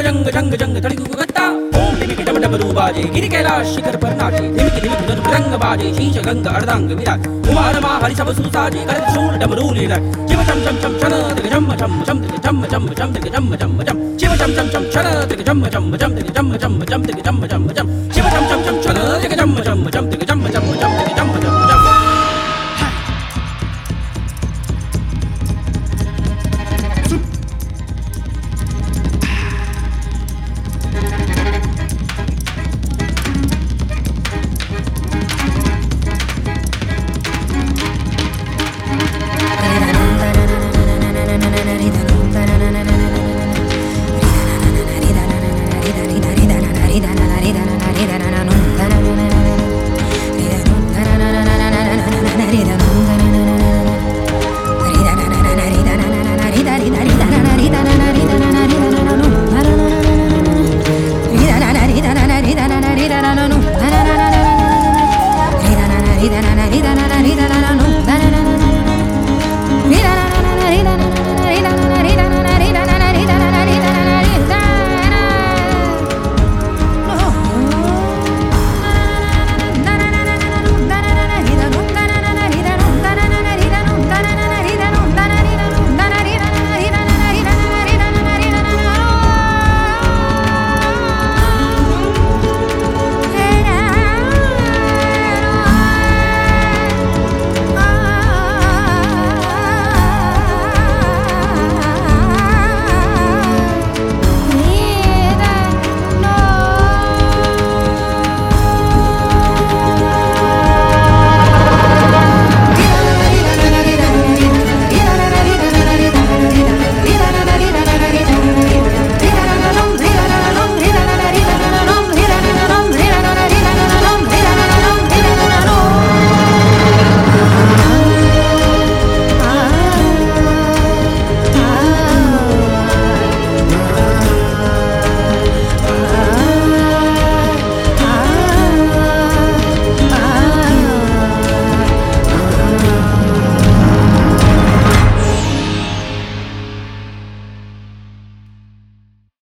जंग जंग जंग तड़कू गत्ता ओम डिमिक डम डमरू बाजे गिरि कैलाश शिखर पर नाचे धिमिक धिमिक धनु रंग बाजे शीश गंग अर्धांग विराज कुमार मा हरि सब सुसाजे कर शूल डमरू लीला शिव चम चम चम छन दिग जम चम चम दिग जम चम चम दिग जम चम चम शिव चम चम चम छन दिग जम चम चम दिग जम चम चम दिग जम चम चम